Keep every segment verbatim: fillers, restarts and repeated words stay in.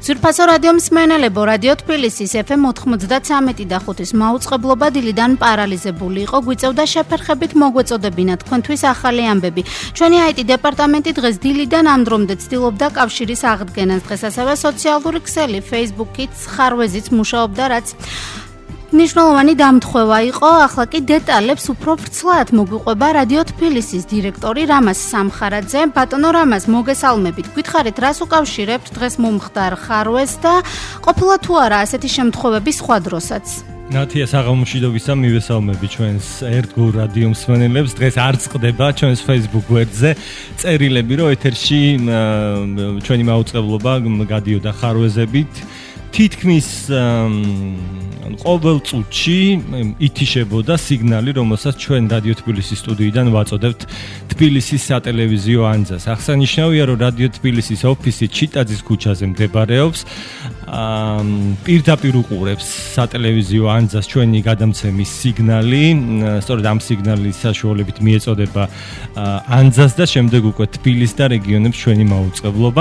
ძვირფასო რადიო მსმენელებო, რადიო თბილისის ეფ ემ ოთხმოცდათრამეტი და ხუთის მაუწყებლობა დილიდან პარალიზებული იყო, გვიწევდა შეფერხებით მოგვეწოდებინა თქვენთვის ახალი ამბები. ჩვენი აი ტი დეპარტამენტი დღეს დილიდან ამ დრომდე ცდილობდა კავშირის აღდგენას. დღეს ასევე სოციალური ქსელი, Facebook-ით, ხარვეზით მუშაობდა, რაც ნიშნულოვანი დამთხევა იყო. ახლა კი დეტალებს უფრო ვრცლად მოგვიყვება რადიო თბილისის დირექტორი რამაზ სამხარაძე. ბატონო რამაზ, მოგესალმებით. გითხარით, რას უკავშირებთ დღეს მომხდარ ხარვეზს და ყოფილა თუ არა ასეთი შემთხვევები სხვა დროსაც? ნათია, საღამომშვიდობისა, მივესალმები ჩვენს ერთგულ რადიო მსმენელებს. დღეს არ წყდება ჩვენს Facebook გვერდზე წერილები, რომ ეთერში ჩვენი მაუწყებლობა გადიოდა ხარვეზებით. თითქმის ყოველ წუთში ითიშებოდა სიგნალი, რომელსაც ჩვენ რადიო თბილისის სტუდიიდან ვაწოდებთ თბილისის სატელევიზიო ანძას. აღსანიშნავია, რომ რადიო თბილისის ოფისი ჩიტაძის ქუჩაზე მდებარეობს. პირდაპირ უყურებს სატელევიზიო ანძას ჩვენი გადამცემის სიგნალი. სწორედ ამ სიგნალის საშუალებით მიეწოდება ანძას და შემდეგ უკვე თბილისს და რეგიონებს ჩვენი მაუწყებლობა.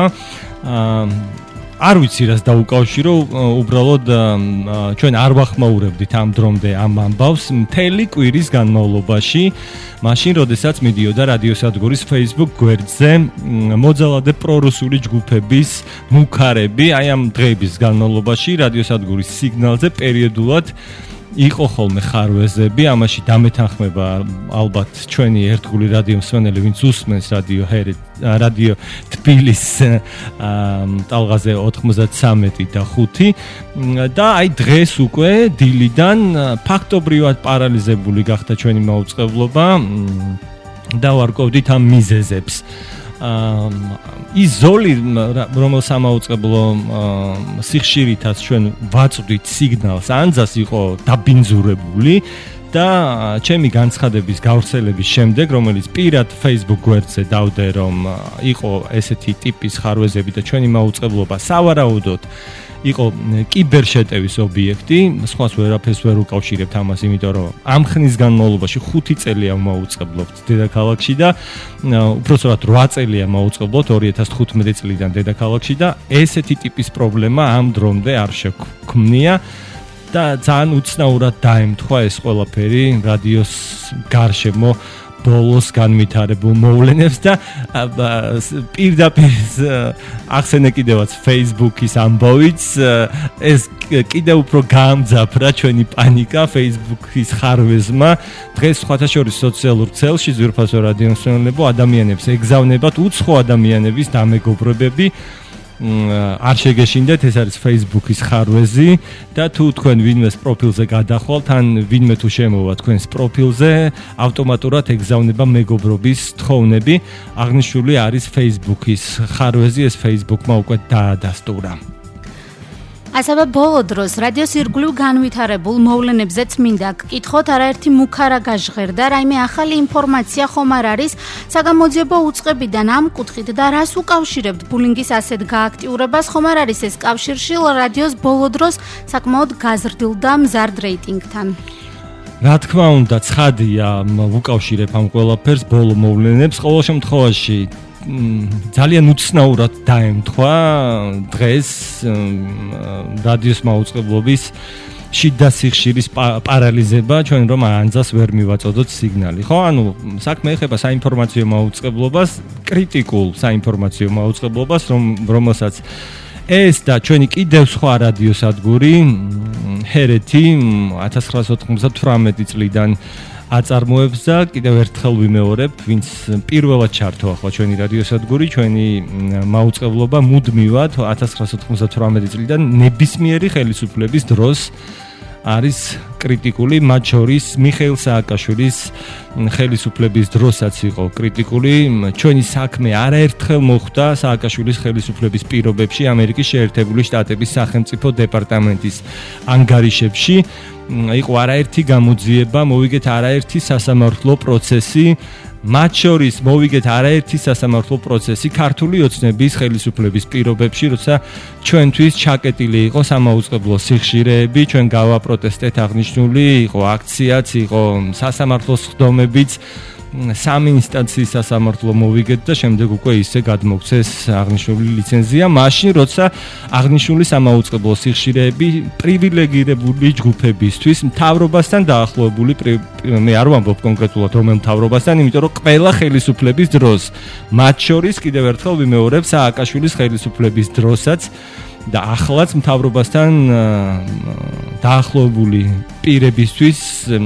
არ ვიცი რას დაუკავშირო, უბრალოდ ჩვენ არ ვახმაურებდით ამ დრომდე ამ ამბავს მთელი კვირის განმავლობაში, მაშინ როდესაც მიდიოდა რადიოსადგურის Facebook გვერდზე მოძალადე პრორუსული ჯგუფების მუქარები. აი ამ დღეების განმავლობაში რადიოსადგურის სიგნალზე პერიოდულად იყო ხოლმე ხარვეზები, ამაში დამეთანხმება ალბათ ჩვენი ერთგული რადიო მსმენელი, ვინც უსმენს რადიო ჰერი, რადიო თბილის ტალღაზე ოთხმოცდათრამეტი და ხუთი და აი დღეს უკვე დილიდან ფაქტობრივად პარალიზებული გახდა ჩვენი მაუწყებლობა და ვარკვევდით ამ მიზეზებს. ის ზოლი, რომელ სამაუწყებლო სიხშირითაც ჩვენ ვაწვდით სიგნალს ანძას, იყო დაბინძურებული და ჩემი განცხადების გავრცელების შემდეგ, რომელიც პირად Facebook გვერდზე დავდე, რომ იყო ესეთი ტიპის ხარვეზები და ჩვენი მაუწყებლობა სავარაუდოდ იყო კიბერშეტევის ობიექტი, სხვას ვერაფერს ვერ უკავშირებთ ამას, იმიტომ რომ ამ ხნის განმავლობაში ხუთი წელია მაუწყებლობთ დედაქალაქში და უпростоრად რვა წელია მაუწყებლობთ ორი ათას თხუთმეტი წლიდან დედაქალაქში და ესეთი ტიპის პრობლემა ამ დრომდე არ შექმნია და ძალიან უცნაურად დაემთხვა ეს ყველაფერი რადიოს გარშემო ბოლოს განვითარებულ მოვლენებს და პირდაპირ ახსენე კიდევაც Facebook-ის ამბავიც, ეს კიდევ უფრო გაამძაფრა ჩვენი პანიკა Facebook-ის ხარვეზმა. დღეს სხვათა შორის სოციალურ ქსელში ძვირფასო რადიო მსმენელებო, ადამიანებს ეგზავნებათ უცხო ადამიანების დამეგობრებები. არ შეგეშინდეთ, ეს არის Facebook-ის ხარვეზი და თუ თქვენ ვინმეს პროფილზე გადახვალთ, ან ვინმე თუ შემოვა თქვენს პროფილზე, ავტომატურად ეგზავნება მეგობრობის თხოვნები. აღნიშნული არის Facebook-ის ხარვეზი, ეს Facebook-მა უკვე დაადასტურა. ასევე ბოლო დროს რადიოს ირგვლივ განვითარებულ მოვლენებზეც მინდა გკითხოთ, არაერთი მუქარა გაჟღერდა, რაიმე ახალი ინფორმაცია ხომ არ არის საგამოძიებო უწყებიდან ამ კუთხით და რას უკავშირებთ ბულინგის ასეთ გააქტიურებას, ხომ არ არის ეს კავშირშილ რადიოს ბოლო დროს საკმაოდ გაზრდილ და მზარდ რეიტინგთან? რა თქმა უნდა, ცხადია, ვუკავშირებ ამ ყველაფერს, ბოლო მოვლენებს. ყოველ შემთხვევაში ძალიან უცნაურად დაემთხვა დღეს რადიოს მაუწყებლობის შიდა სიხშირის პარალიზება, ჩვენ რომ ანძას ვერ მივაწოდოთ სიგნალი. ხო, ანუ საქმე ეხება საინფორმაციო მაუწყებლობას, კრიტიკულ საინფორმაციო მაუწყებლობას, რომ რომელსაც ეს და ჩვენი კიდევ სხვა რადიოსადგური ჰერეთი ათას ცხრაასა ოთხმოცდათვრამეტი წლიდან აწარმოებს და კიდევ ერთხელ ვიმეორებ, ვინც პირველად ჩართო ახლა ჩვენი რადიოსადგური, ჩვენი მაუწყებლობა მუდმივად ათას ცხრაასა ოთხმოცდათვრამეტი წლიდან ნებისმიერი ხელისუფლების დროს არის კრიტიკული, მათ შორის მიხეილ სააკაშვილის ხელისუფლების დროსაც იყო კრიტიკული. ჩვენი საქმე არაერთხელ მოხვდა სააკაშვილის ხელისუფლების პირობებში ამერიკის შეერთებული შტატების სახელმწიფო დეპარტამენტის ანგარიშებში. იყო არაერთი გამოძიება, მოვიგეთ არაერთი სასამართლო პროცესი, მათ შორის მოვიგეთ არაერთი სასამართლო პროცესი ქართული ოცნების ხელისუფლების პირობებში, როცა ჩვენთვის ჩაკეტილი იყო სამაუწყებლო სიხშირეები, ჩვენ გავაპროტესტეთ, აღნიშნული იყო აქციაც, იყო სასამართლოს ხდომებიც, სამი ინსტანციის სასამართლო მოვიგეთ და შემდეგ უკვე ისე გადმოგცეს აღნიშნული ლიცენზია, მაშინ როცა აღნიშნული სამაუწყებლო სიხშირეები პრივილეგირებული ჯგუფებისთვის მთავრობასთან დაახლოებული, მე არ ვამბობ კონკრეტულად რომელ მთავრობასთან, იმიტომ რომ ყველა ხელისუფლების დროს, მათ შორის კიდევ ერთხელ ვიმეორებ სააკაშვილის ხელისუფლების დროსაც და ახლაც მთავრობასთან დაახლოებული პირებისთვის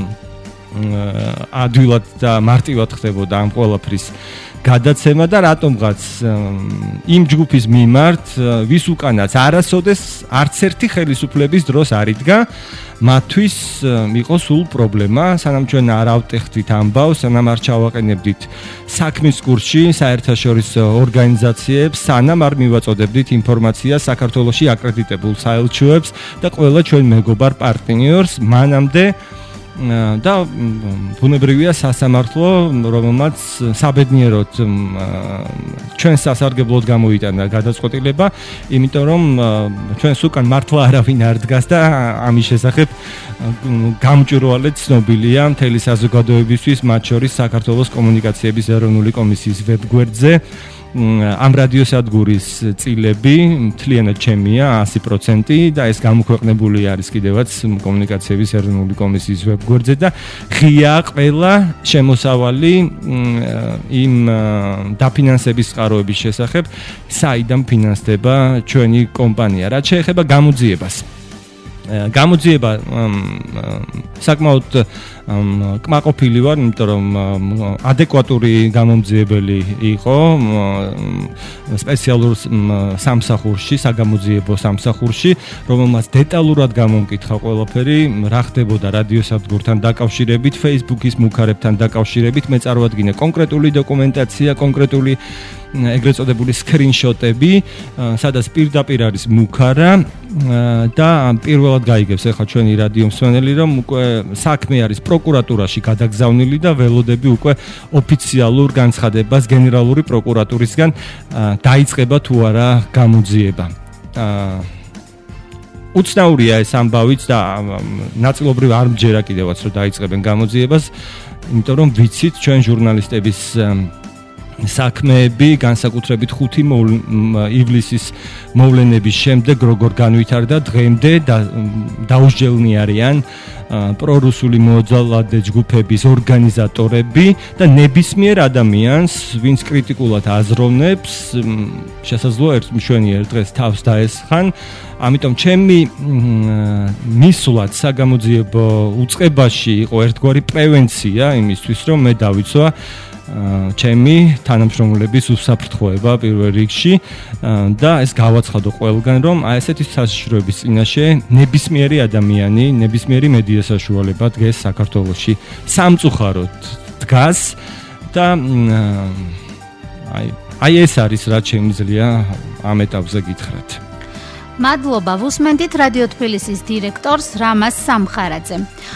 ადვილად და მარტივად ხდებოდა ამ ყველაფრის გადაცემა და რატომღაც იმ ჯგუფის მიმართ ვის უკანაც არასოდეს არც ერთი ხელისუფლების დროს არ იდგა, მათთვის იყო სულ პრობლემა, სანამ ჩვენ არ ავტეხდით ამბავს, სანამ არ ჩავაყენებდით საქმის კურსში საერთაშორისო ორგანიზაციებს, სანამ არ მივაწოდებდით ინფორმაციას საქართველოში აკრედიტებულ საელჩოებს და ყველა ჩვენ მეგობარ პარტნიორს, მანამდე და ბუნებრივია სასამართლო, რომელმაც საბედნიეროდ ჩვენ სასარგებლოდ გამოიტანა გადაწყვეტილება, იმიტომ რომ ჩვენს უკან მართლა არავინ არ დგას და ამის შესახებ გამჭვირვალედ ცნობილია მთელი საზოგადოებისთვის, მათ შორის საქართველოს კომუნიკაციების ეროვნული კომისიის ვებგვერდზე. ამ რადიოსადგურის წილები მთლიანად ჩემია ასი პროცენტი და ეს გამოქვეყნებული არის კიდევაც კომუნიკაციების ეროვნული კომისიის ვებგვერდზე და ღია ყველა შემოსავალი იმ დაფინანსების წყაროების შესახებ, საიდან ფინანსდება ჩვენი კომპანია. რაც შეეხება გამოძიებას. გამოძიება საკმაოდ კმაყოფილი ვარ, იმიტომ რომ ადეკვატური გამომძიებელი იყო სპეციალურ სამსახურში, საგამოძიებო სამსახურში, რომელმაც დეტალურად გამომკითხა ყველაფერი, რა ხდებოდა რადიოსადგურთან დაკავშირებით, Facebook-ის მუქარებთან დაკავშირებით, მე წარვადგინე კონკრეტული დოკუმენტაცია, კონკრეტული ეგრეთ წოდებული სკრინშოტები, სადაც პირდაპირ არის მუქარა და პირველად გაიგებს ახლა ჩვენი რადიო მსმენელი, რომ უკვე საქმე არის პროკურატურაში გადაგზავნილი და ველოდები უკვე ოფიციალურ განცხადებას გენერალური პროკურატურისგან დაიწყება თუ არა გამოძიება. უცნაურია ეს ამბავიც და ნაწილობრივ არ მჯერა კიდევაც რომ დაიწყებენ გამოძიებას, იმიტომ რომ ვიცით ჩვენ ჟურნალისტების საქმეები განსაკუთრებით ხუთი ივლისის მოვლენების შემდეგ როგორ განვითარდა დღემდე და დაუსჯელნი არიან პრორუსული მოძალადე ჯგუფების ორგანიზატორები და ნებისმიერ ადამიანს, ვინც კრიტიკულად აზროვნებს, შესაძლოა ერთ მშვენიერ დღეს თავს დაესხან. ამიტომ ჩემი მისვლად საგამოძიებო უწყებაში იყო ერთგვარი პრევენცია იმისთვის, რომ მე დავიცვა ჩემი თანამშრომლების უსაფრთხოება პირველ რიგში და ეს გავაცხადო ყველგან, რომ აი ესეთი საშიშროების წინაშე ნებისმიერი ადამიანი, ნებისმიერი მედია საშუალება დგეს საქართველოში სამწუხაროდ დგას და აი აი ეს არის რაც შემიძლია ამ ეტაპზე გითხრათ. მადლობა, ვუსმენდით რადიო თბილისის დირექტორს რამაზ სამხარაძე.